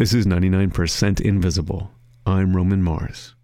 This is 99% Invisible. I'm Roman Mars.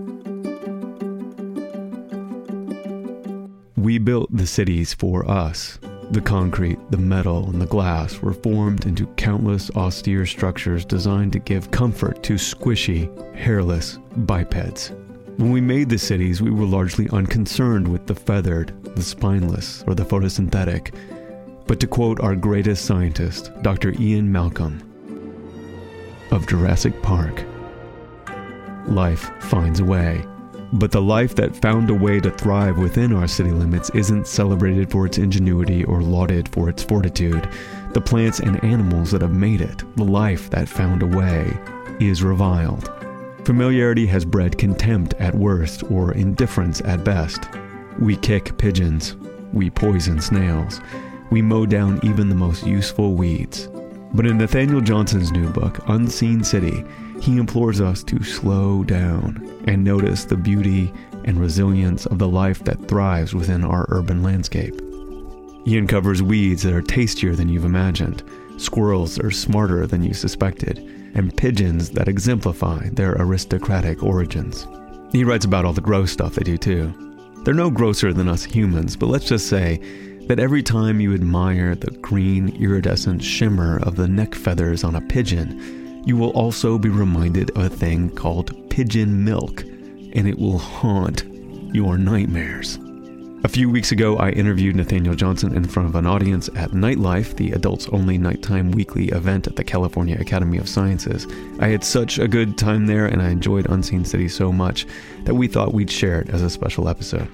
We built the cities for us. The concrete, the metal, and the glass were formed into countless austere structures designed to give comfort to squishy, hairless bipeds. When we made the cities, we were largely unconcerned with the feathered, the spineless, or the photosynthetic. But to quote our greatest scientist, Dr. Ian Malcolm of Jurassic Park, life finds a way. But the life that found a way to thrive within our city limits isn't celebrated for its ingenuity or lauded for its fortitude. The plants and animals that have made it, the life that found a way, is reviled. Familiarity has bred contempt at worst or indifference at best. We kick pigeons. We poison snails. We mow down even the most useful weeds. But in Nathaniel Johnson's new book, Unseen City, he implores us to slow down and notice the beauty and resilience of the life that thrives within our urban landscape. He uncovers weeds that are tastier than you've imagined, squirrels that are smarter than you suspected, and pigeons that exemplify their aristocratic origins. He writes about all the gross stuff they do too. They're no grosser than us humans, but let's just say that every time you admire the green iridescent shimmer of the neck feathers on a pigeon, you will also be reminded of a thing called pigeon milk, and it will haunt your nightmares. A few weeks ago, I interviewed Nathaniel Johnson in front of an audience at Nightlife, the adults-only nighttime weekly event at the California Academy of Sciences. I had such a good time there, and I enjoyed Unseen City so much that we thought we'd share it as a special episode.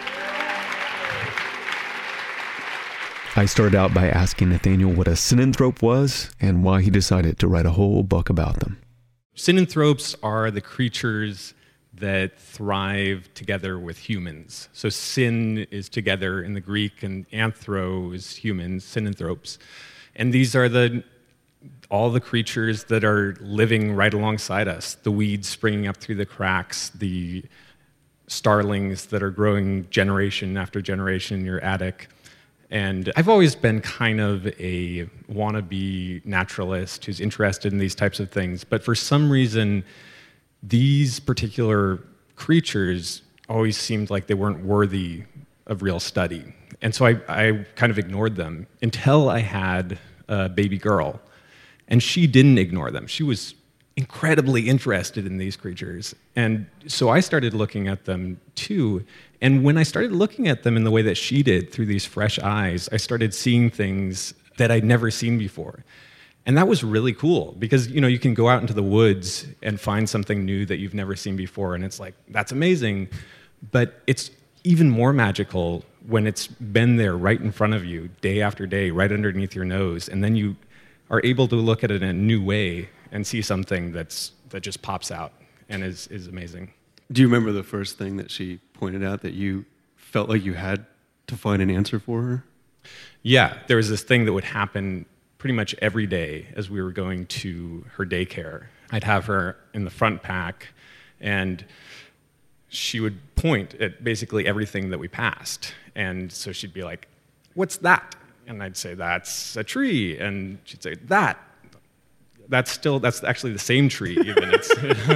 I started out by asking Nathaniel what a synanthrope was and why he decided to write a whole book about them. Synanthropes are the creatures that thrive together with humans. So syn is together in the Greek, and anthro is humans, synanthropes. And these are all the creatures that are living right alongside us. The weeds springing up through the cracks, the starlings that are growing generation after generation in your attic. And I've always been kind of a wannabe naturalist who's interested in these types of things. But for some reason, these particular creatures always seemed like they weren't worthy of real study. And so I kind of ignored them until I had a baby girl. And she didn't ignore them. She was incredibly interested in these creatures. And so I started looking at them too. And when I started looking at them in the way that she did, through these fresh eyes, I started seeing things that I'd never seen before. And that was really cool because, you can go out into the woods and find something new that you've never seen before. And it's like, that's amazing. But it's even more magical when it's been there right in front of you, day after day, right underneath your nose. And then you are able to look at it in a new way and see something that just pops out and is amazing. Do you remember the first thing that she pointed out that you felt like you had to find an answer for her? Yeah, there was this thing that would happen pretty much every day as we were going to her daycare. I'd have her in the front pack, and she would point at basically everything that we passed. And so she'd be like, "What's that?" And I'd say, "That's a tree." And she'd say, That's actually the same tree, even. It's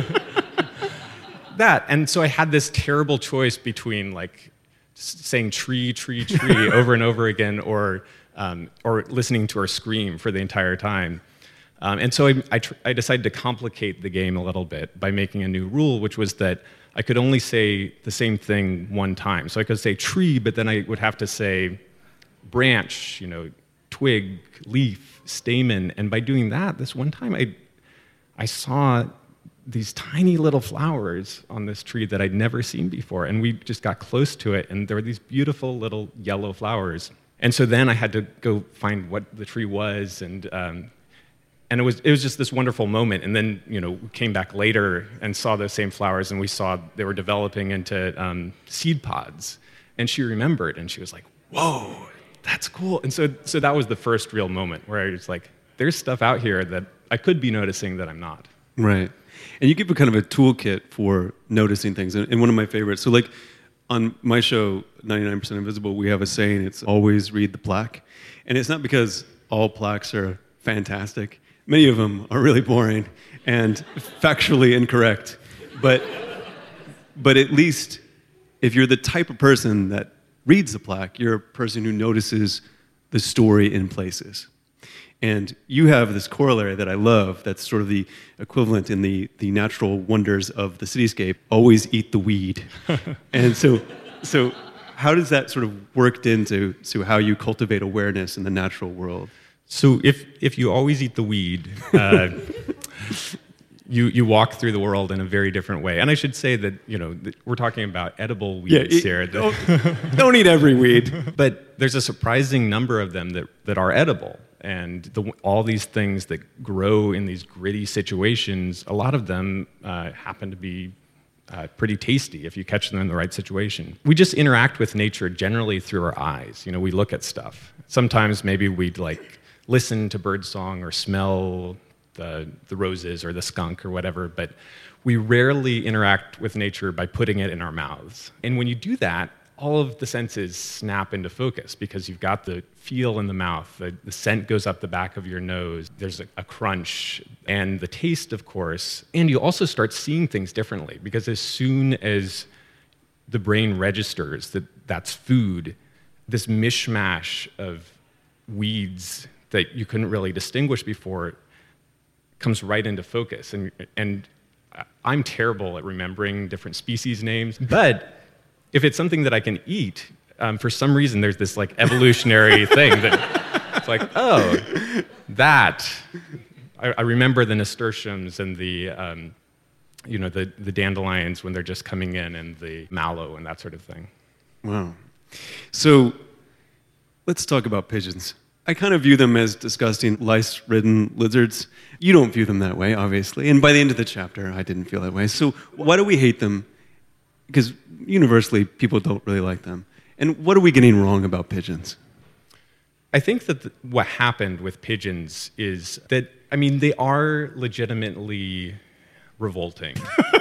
that. And so I had this terrible choice between like saying tree, tree, tree over and over again, or listening to her scream for the entire time. And so I decided to complicate the game a little bit by making a new rule, which was that I could only say the same thing one time. So I could say tree, but then I would have to say branch, twig, leaf, stamen. And by doing that, this one time I saw these tiny little flowers on this tree that I'd never seen before. And we just got close to it, and there were these beautiful little yellow flowers. And so then I had to go find what the tree was, and it was just this wonderful moment. And then, we came back later and saw those same flowers, and we saw they were developing into seed pods. And she remembered, and she was like, "Whoa, that's cool." And so that was the first real moment where I was like, there's stuff out here that I could be noticing that I'm not. Right. And you give a kind of a toolkit for noticing things. And one of my favorites, so like on my show, 99% Invisible, we have a saying, it's always read the plaque. And it's not because all plaques are fantastic. Many of them are really boring and factually incorrect. But at least if you're the type of person that reads the plaque, you're a person who notices the story in places. And you have this corollary that I love that's sort of the equivalent in the natural wonders of the cityscape, always eat the weed. And so how does that sort of worked into how you cultivate awareness in the natural world? So if you always eat the weed, you walk through the world in a very different way. And I should say that, we're talking about edible weeds here. Don't eat every weed. But there's a surprising number of them that are edible. And all these things that grow in these gritty situations, a lot of them happen to be pretty tasty if you catch them in the right situation. We just interact with nature generally through our eyes. We look at stuff. Sometimes maybe we'd listen to birdsong or smell the roses or the skunk or whatever, but we rarely interact with nature by putting it in our mouths. And when you do that, all of the senses snap into focus because you've got the feel in the mouth, the scent goes up the back of your nose, there's a crunch, and the taste, of course. And you also start seeing things differently because as soon as the brain registers that that's food, this mishmash of weeds that you couldn't really distinguish before comes right into focus. And I'm terrible at remembering different species names, but if it's something that I can eat, for some reason there's this evolutionary thing that it's oh, that. I remember the nasturtiums and the dandelions when they're just coming in, and the mallow and that sort of thing. Wow. So let's talk about pigeons. I kind of view them as disgusting, lice-ridden lizards. You don't view them that way, obviously. And by the end of the chapter, I didn't feel that way. So why do we hate them? Because universally, people don't really like them. And what are we getting wrong about pigeons? I think that what happened with pigeons is that, they are legitimately revolting.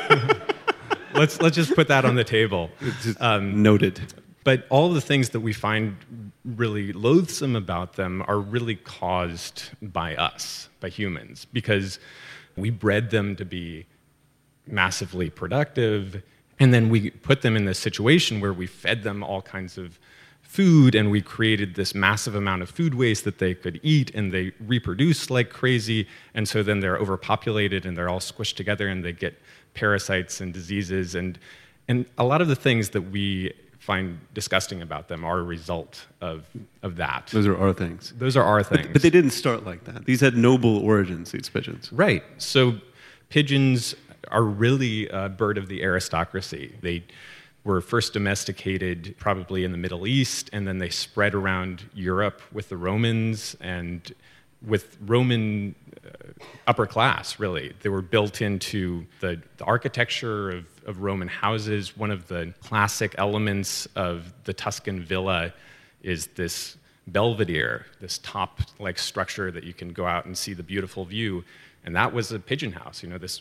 Let's just put that on the table. Noted. But all of the things that we find really loathsome about them are really caused by us, by humans, because we bred them to be massively productive, and then we put them in this situation where we fed them all kinds of food, and we created this massive amount of food waste that they could eat, and they reproduce like crazy, and so then they're overpopulated, and they're all squished together, and they get parasites and diseases, and a lot of the things that we find disgusting about them are a result of that. Those are our things. Those are our things. But they didn't start like that. These had noble origins, these pigeons. Right. So pigeons are really a bird of the aristocracy. They were first domesticated probably in the Middle East, and then they spread around Europe with the Romans and with Roman upper class, really. They were built into the architecture of Roman houses. One of the classic elements of the Tuscan villa is this belvedere, this top-like structure that you can go out and see the beautiful view. And that was a pigeon house, this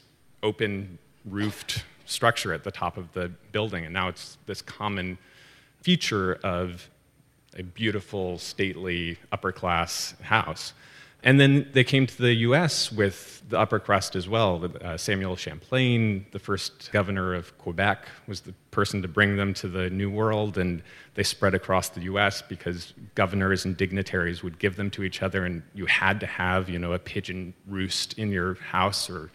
open-roofed structure at the top of the building. And now it's this common feature of a beautiful, stately, upper-class house. And then they came to the U.S. with the upper crust as well. Samuel Champlain, the first governor of Quebec, was the person to bring them to the New World, and they spread across the U.S. because governors and dignitaries would give them to each other, and you had to have, a pigeon roost in your house or,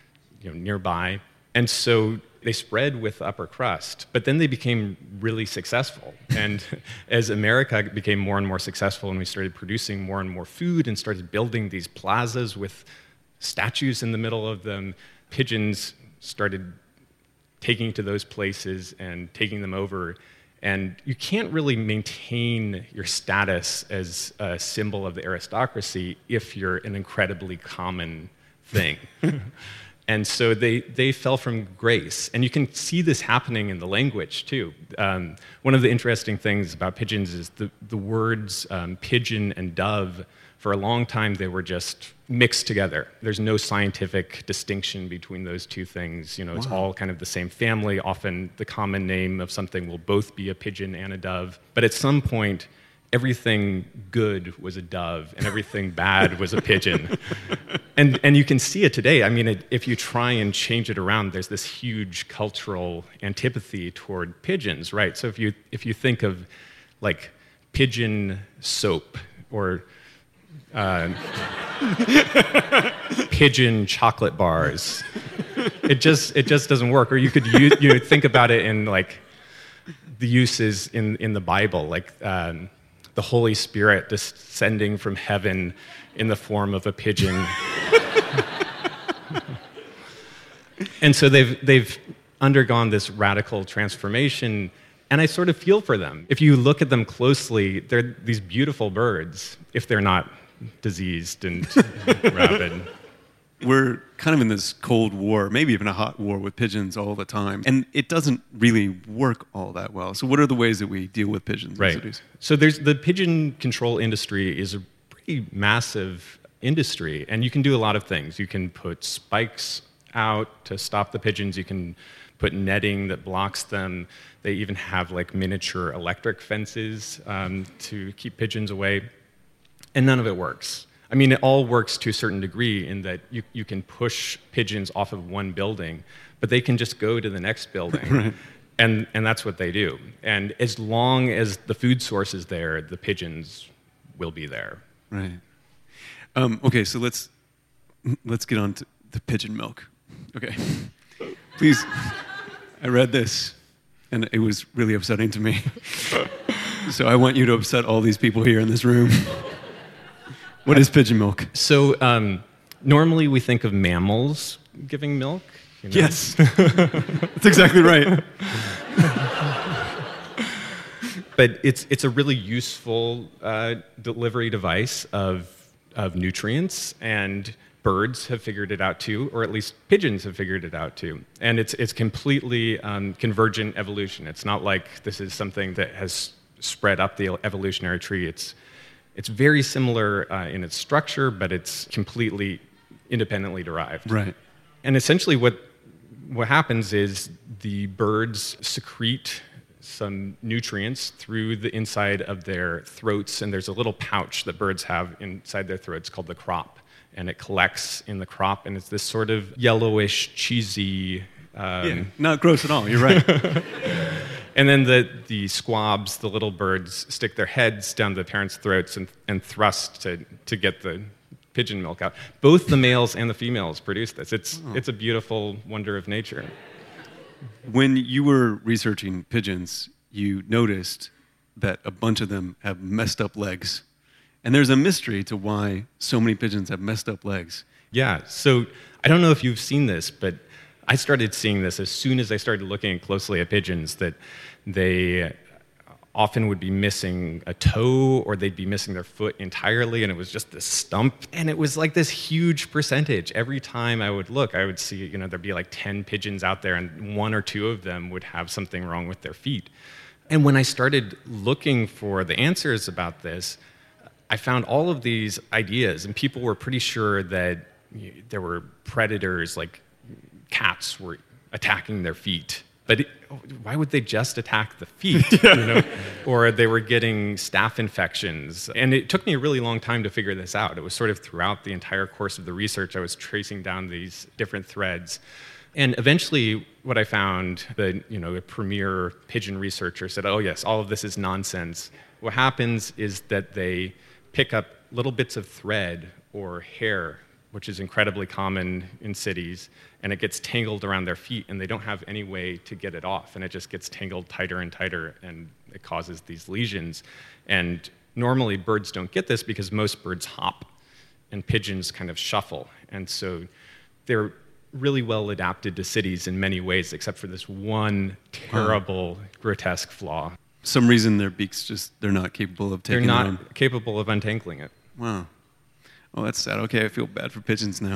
nearby. And so they spread with the upper crust, but then they became really successful. And as America became more and more successful and we started producing more and more food and started building these plazas with statues in the middle of them, pigeons started taking to those places and taking them over. And you can't really maintain your status as a symbol of the aristocracy if you're an incredibly common thing. And so they fell from grace. And you can see this happening in the language, too. One of the interesting things about pigeons is the words pigeon and dove, for a long time, they were just mixed together. There's no scientific distinction between those two things. It's all kind of the same family. Often the common name of something will both be a pigeon and a dove. But at some point, everything good was a dove and everything bad was a pigeon. And you can see it today. I mean, if you try and change it around, there's this huge cultural antipathy toward pigeons, right? So if you think of like pigeon soap or pigeon chocolate bars, it just doesn't work. Or you could think about it in like the uses in the Bible, like the Holy Spirit descending from heaven in the form of a pigeon. And so they've undergone this radical transformation, and I sort of feel for them. If you look at them closely, they're these beautiful birds, if they're not diseased and rabid. We're kind of in this cold war, maybe even a hot war with pigeons all the time, and it doesn't really work all that well. So what are the ways that we deal with pigeons in cities? So the pigeon control industry is a pretty massive industry, and you can do a lot of things. You can put spikes out to stop the pigeons. You can put netting that blocks them. They even have like miniature electric fences to keep pigeons away, and none of it works. I mean, it all works to a certain degree in that you can push pigeons off of one building, but they can just go to the next building. Right. And that's what they do. And as long as the food source is there, the pigeons will be there. Right. Okay, so let's get on to the pigeon milk. Okay. Please, I read this, and it was really upsetting to me. So I want you to upset all these people here in this room. What is pigeon milk? So normally we think of mammals giving milk. You know? Yes, that's exactly right. But it's a really useful delivery device of nutrients, and birds have figured it out too, or at least pigeons have figured it out too. And it's completely convergent evolution. It's not like this is something that has spread up the evolutionary tree. It's very similar in its structure, but it's completely independently derived. Right. And essentially what happens is the birds secrete some nutrients through the inside of their throats, and there's a little pouch that birds have inside their throats called the crop, and it collects in the crop, and it's this sort of yellowish, cheesy... not gross at all, you're right. And then the squabs, the little birds, stick their heads down the parents' throats and thrust to get the pigeon milk out. Both the males and the females produce this. It's a beautiful wonder of nature. When you were researching pigeons, you noticed that a bunch of them have messed up legs. And there's a mystery to why so many pigeons have messed up legs. Yeah, so I don't know if you've seen this, but I started seeing this as soon as I started looking closely at pigeons, that they often would be missing a toe, or they'd be missing their foot entirely, and it was just this stump. And it was like this huge percentage. Every time I would look, I would see, there'd be like 10 pigeons out there, and 1 or 2 of them would have something wrong with their feet. And when I started looking for the answers about this, I found all of these ideas, and people were pretty sure that there were predators, like cats were attacking their feet. But why would they just attack the feet? Or they were getting staph infections. And it took me a really long time to figure this out. It was sort of throughout the entire course of the research, I was tracing down these different threads. And eventually what I found, a premier pigeon researcher said, oh yes, all of this is nonsense. What happens is that they pick up little bits of thread or hair, which is incredibly common in cities, and it gets tangled around their feet, and they don't have any way to get it off, and it just gets tangled tighter and tighter, and it causes these lesions. And normally birds don't get this because most birds hop, and pigeons kind of shuffle. And so they're really well adapted to cities in many ways, except for this one terrible, grotesque flaw. For some reason their beaks they're not capable of taking They're it on. not capable of untangling it. Wow. Oh, that's sad. Okay, I feel bad for pigeons now.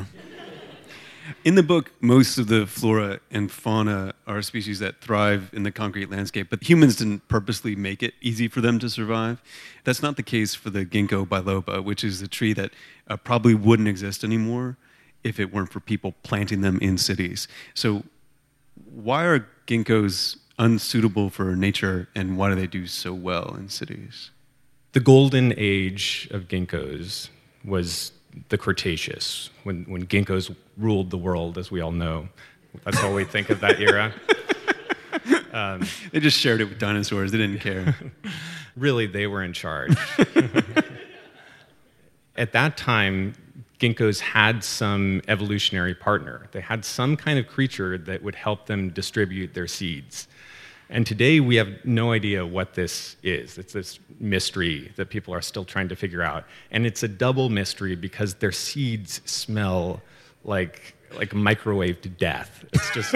In the book, most of the flora and fauna are species that thrive in the concrete landscape, but humans didn't purposely make it easy for them to survive. That's not the case for the ginkgo biloba, which is a tree that probably wouldn't exist anymore if it weren't for people planting them in cities. So why are ginkgos unsuitable for nature, and why do they do so well in cities? The golden age of ginkgos was the Cretaceous, when ginkgos ruled the world, as we all know. That's how we think of that era. They just shared it with dinosaurs. They didn't care. Really, they were in charge. At that time, ginkgos had some evolutionary partner. They had some kind of creature that would help them distribute their seeds. And today, we have no idea what this is. It's this mystery that people are still trying to figure out. And it's a double mystery because their seeds smell like microwaved death. It's just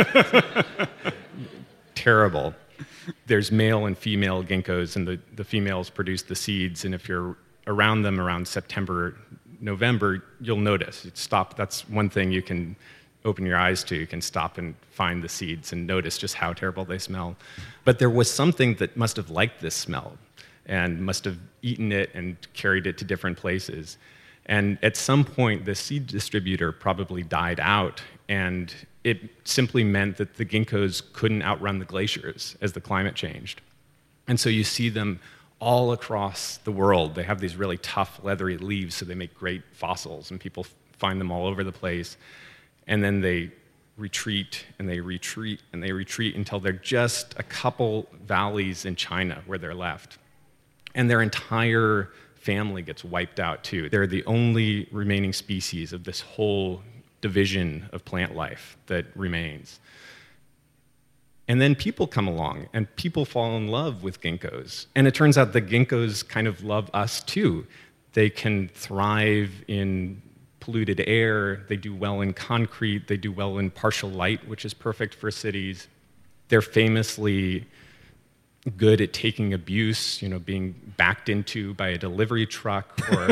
terrible. There's male and female ginkgos, and the females produce the seeds. And if you're around them around September, November, you'll notice. That's one thing you can open your eyes to. You can stop and find the seeds and notice just how terrible they smell. But there was something that must have liked this smell and must have eaten it and carried it to different places. And at some point, the seed distributor probably died out, and it simply meant that the ginkgos couldn't outrun the glaciers as the climate changed. And so you see them all across the world. They have these really tough, leathery leaves, so they make great fossils, and people find them all over the place. And then they retreat, and they retreat, and they retreat until they're just a couple valleys in China where they're left. And their entire family gets wiped out, too. They're the only remaining species of this whole division of plant life that remains. And then people come along, and people fall in love with ginkgos. And it turns out the ginkgos kind of love us, too. They can thrive in polluted air, they do well in concrete, they do well in partial light, which is perfect for cities. They're famously good at taking abuse, being backed into by a delivery truck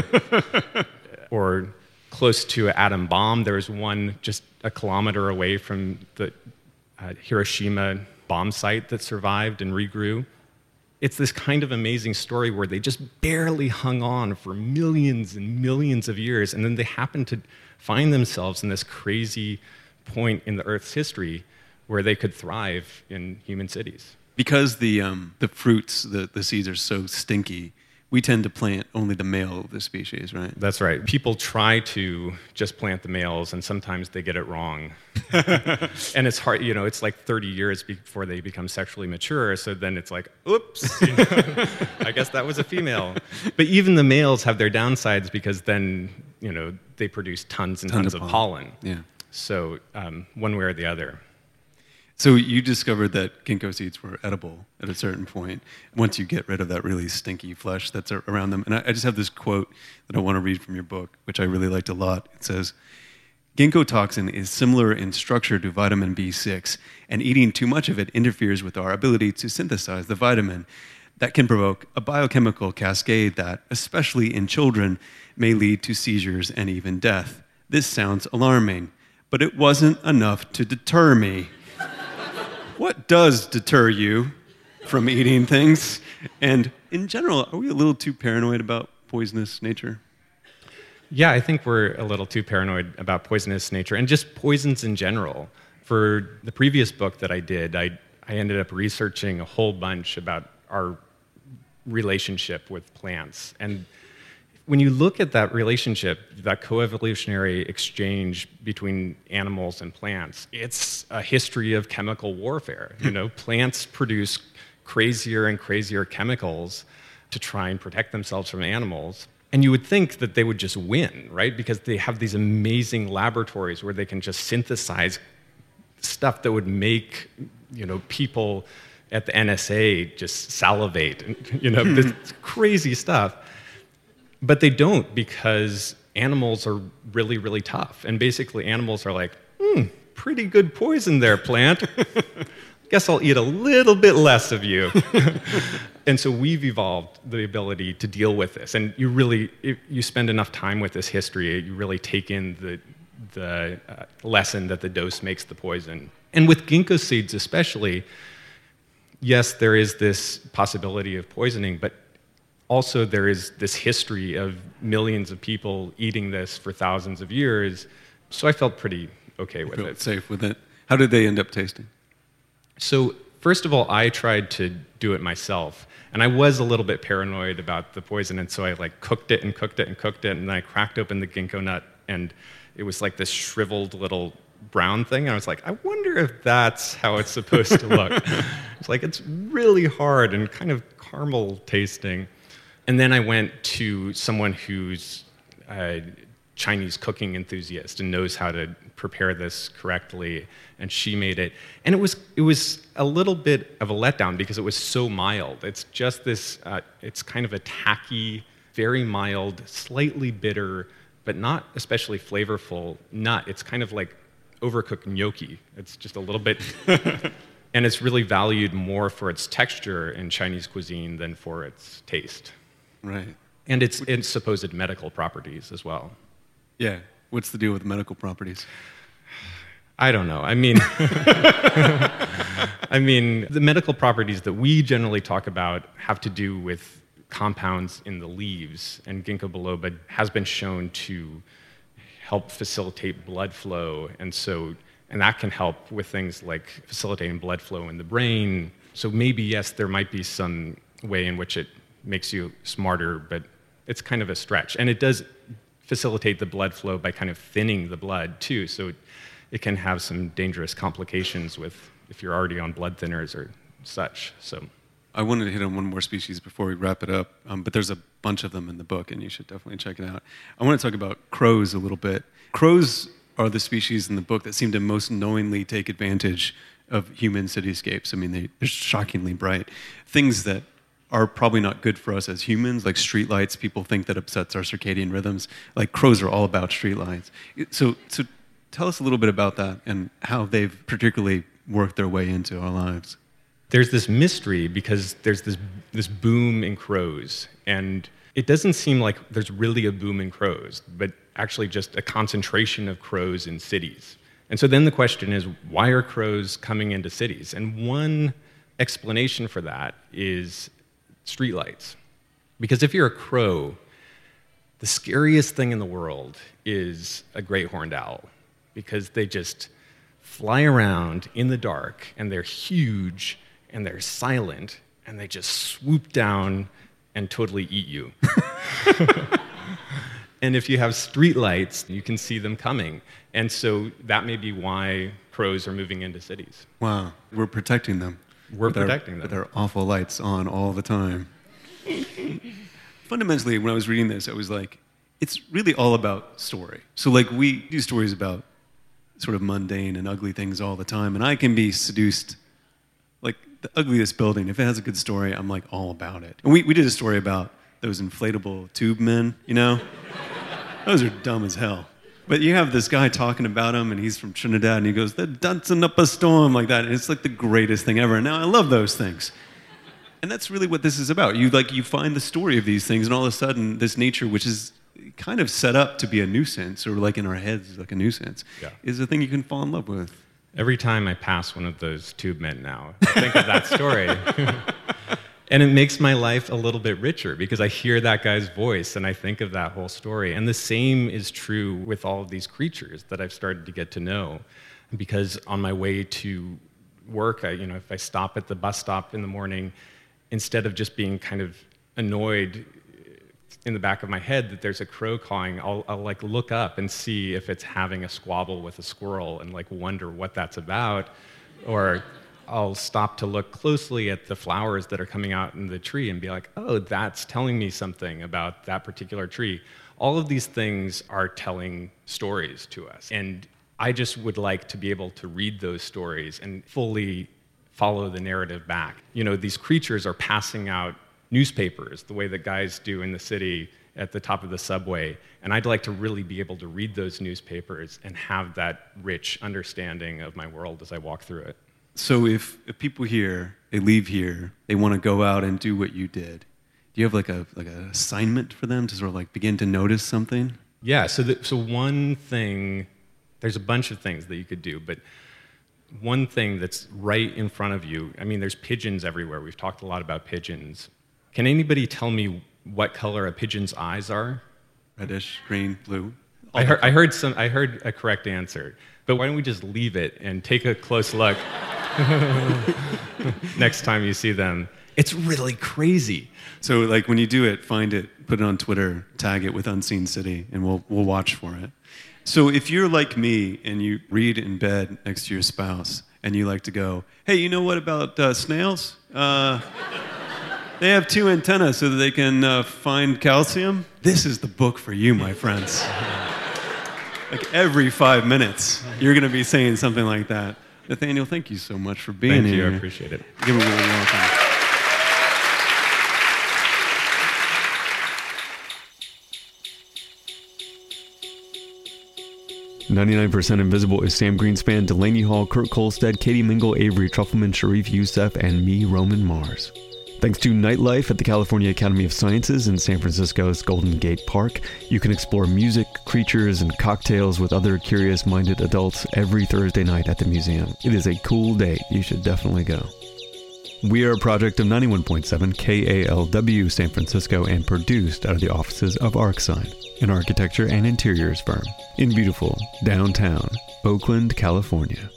or close to an atom bomb. There was one just a kilometer away from the Hiroshima bomb site that survived and regrew. It's this kind of amazing story where they just barely hung on for millions and millions of years, and then they happen to find themselves in this crazy point in the Earth's history where they could thrive in human cities. Because the fruits, the seeds are so stinky, we tend to plant only the male of the species, right? That's right. People try to just plant the males, and sometimes they get it wrong. And it's hard, it's like 30 years before they become sexually mature, so then it's like, oops, I guess that was a female. But even the males have their downsides because then, they produce tons and tons of pollen. Yeah. So one way or the other. So you discovered that ginkgo seeds were edible at a certain point, once you get rid of that really stinky flesh that's around them. And I just have this quote that I want to read from your book, which I really liked a lot. It says, "Ginkgo toxin is similar in structure to vitamin B6, and eating too much of it interferes with our ability to synthesize the vitamin. That can provoke a biochemical cascade that, especially in children, may lead to seizures and even death. This sounds alarming, but it wasn't enough to deter me." What does deter you from eating things? And in general, are we a little too paranoid about poisonous nature? Yeah, I think we're a little too paranoid about poisonous nature and just poisons in general. For the previous book that I did, I ended up researching a whole bunch about our relationship with plants. And when you look at that relationship, that coevolutionary exchange between animals and plants, it's a history of chemical warfare. Plants produce crazier and crazier chemicals to try and protect themselves from animals. And you would think that they would just win, right? Because they have these amazing laboratories where they can just synthesize stuff that would make, people at the NSA just salivate, this crazy stuff. But they don't, because animals are really, really tough. And basically animals are like, pretty good poison there, plant. Guess I'll eat a little bit less of you. And so we've evolved the ability to deal with this. And you really, if you spend enough time with this history, you really take in the lesson that the dose makes the poison. And with ginkgo seeds especially, yes, there is this possibility of poisoning, but also there is this history of millions of people eating this for thousands of years, so I felt pretty okay with it. Safe with it. How did they end up tasting? So first of all, I tried to do it myself. And I was a little bit paranoid about the poison, and so I like cooked it, and then I cracked open the ginkgo nut, and it was like this shriveled little brown thing. And I was like, I wonder if that's how it's supposed to look. It's like, it's really hard and kind of caramel tasting. And then I went to someone who's a Chinese cooking enthusiast and knows how to prepare this correctly, and she made it. And it was a little bit of a letdown because it was so mild. It's just this, it's kind of a tacky, very mild, slightly bitter, but not especially flavorful nut. It's kind of like overcooked gnocchi. It's just a little bit, and it's really valued more for its texture in Chinese cuisine than for its taste. Right. And its supposed medical properties as well. Yeah. What's the deal with medical properties? I don't know. I mean, the medical properties that we generally talk about have to do with compounds in the leaves, and ginkgo biloba has been shown to help facilitate blood flow, and that can help with things like facilitating blood flow in the brain. So maybe, yes, there might be some way in which it makes you smarter, but it's kind of a stretch. And it does facilitate the blood flow by kind of thinning the blood too, so it can have some dangerous complications if you're already on blood thinners or such. So I wanted to hit on one more species before we wrap it up, but there's a bunch of them in the book, and you should definitely check it out. I want to talk about crows a little bit. Crows are the species in the book that seem to most knowingly take advantage of human cityscapes. I mean, they're shockingly bright. Things that are probably not good for us as humans, like streetlights. People think that upsets our circadian rhythms. Like, crows are all about streetlights. So tell us a little bit about that and how they've particularly worked their way into our lives. There's this mystery because there's this boom in crows, and it doesn't seem like there's really a boom in crows, but actually just a concentration of crows in cities. And so then the question is, why are crows coming into cities? And one explanation for that is streetlights. Because if you're a crow, the scariest thing in the world is a great horned owl, because they just fly around in the dark, and they're huge, and they're silent, and they just swoop down and totally eat you. And if you have streetlights, you can see them coming. And so that may be why crows are moving into cities. Wow, we're protecting them. We're protecting them. With our awful lights on all the time. Fundamentally, when I was reading this, I was like, it's really all about story. So like, we do stories about sort of mundane and ugly things all the time, and I can be seduced. Like, the ugliest building, if it has a good story, I'm like all about it. And we did a story about those inflatable tube men, you know? Those are dumb as hell. But you have this guy talking about them, and he's from Trinidad, and he goes, they're dancing up a storm, like that. And it's like the greatest thing ever. And now I love those things. And that's really what this is about. You find the story of these things, and all of a sudden, this nature, which is kind of set up to be a nuisance, or like in our heads, like a nuisance, is a thing you can fall in love with. Every time I pass one of those tube men now, I think of that story. And it makes my life a little bit richer because I hear that guy's voice and I think of that whole story. And the same is true with all of these creatures that I've started to get to know. Because on my way to work, if I stop at the bus stop in the morning, instead of just being kind of annoyed in the back of my head that there's a crow cawing, I'll like look up and see if it's having a squabble with a squirrel and like wonder what that's about. Or I'll stop to look closely at the flowers that are coming out in the tree and be like, oh, that's telling me something about that particular tree. All of these things are telling stories to us. And I just would like to be able to read those stories and fully follow the narrative back. These creatures are passing out newspapers the way that guys do in the city at the top of the subway. And I'd like to really be able to read those newspapers and have that rich understanding of my world as I walk through it. So if people here, they leave here, they want to go out and do what you did, do you have like an assignment for them to sort of like begin to notice something? Yeah, so one thing, there's a bunch of things that you could do, but one thing that's right in front of you, there's pigeons everywhere. We've talked a lot about pigeons. Can anybody tell me what color a pigeon's eyes are? Reddish, green, blue. I heard a correct answer, but why don't we just leave it and take a close look? Next time you see them. It's really crazy. So like when you do it, find it, put it on Twitter, tag it with Unseen City, and we'll watch for it. So if you're like me and you read in bed next to your spouse and you like to go, hey, you know what about snails? They have 2 antennas so that they can find calcium. This is the book for you, my friends. Like every 5 minutes, you're going to be saying something like that. Nathaniel, thank you so much for being here. Thank you, I appreciate it. Give him a really welcome. 99% Invisible is Sam Greenspan, Delaney Hall, Kurt Kolstad, Katie Mingle, Avery Trufelman, Sharif Youssef, and me, Roman Mars. Thanks to Nightlife at the California Academy of Sciences in San Francisco's Golden Gate Park, you can explore music, creatures, and cocktails with other curious-minded adults every Thursday night at the museum. It is a cool date. You should definitely go. We are a project of 91.7 KALW San Francisco and produced out of the offices of ArcSign, an architecture and interiors firm in beautiful downtown Oakland, California.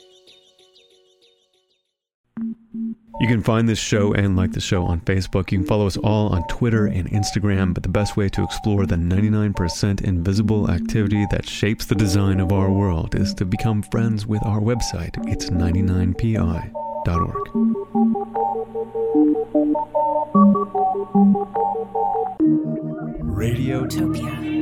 You can find this show and like the show on Facebook. You can follow us all on Twitter and Instagram, but the best way to explore the 99% invisible activity that shapes the design of our world is to become friends with our website. It's 99pi.org. Radiotopia.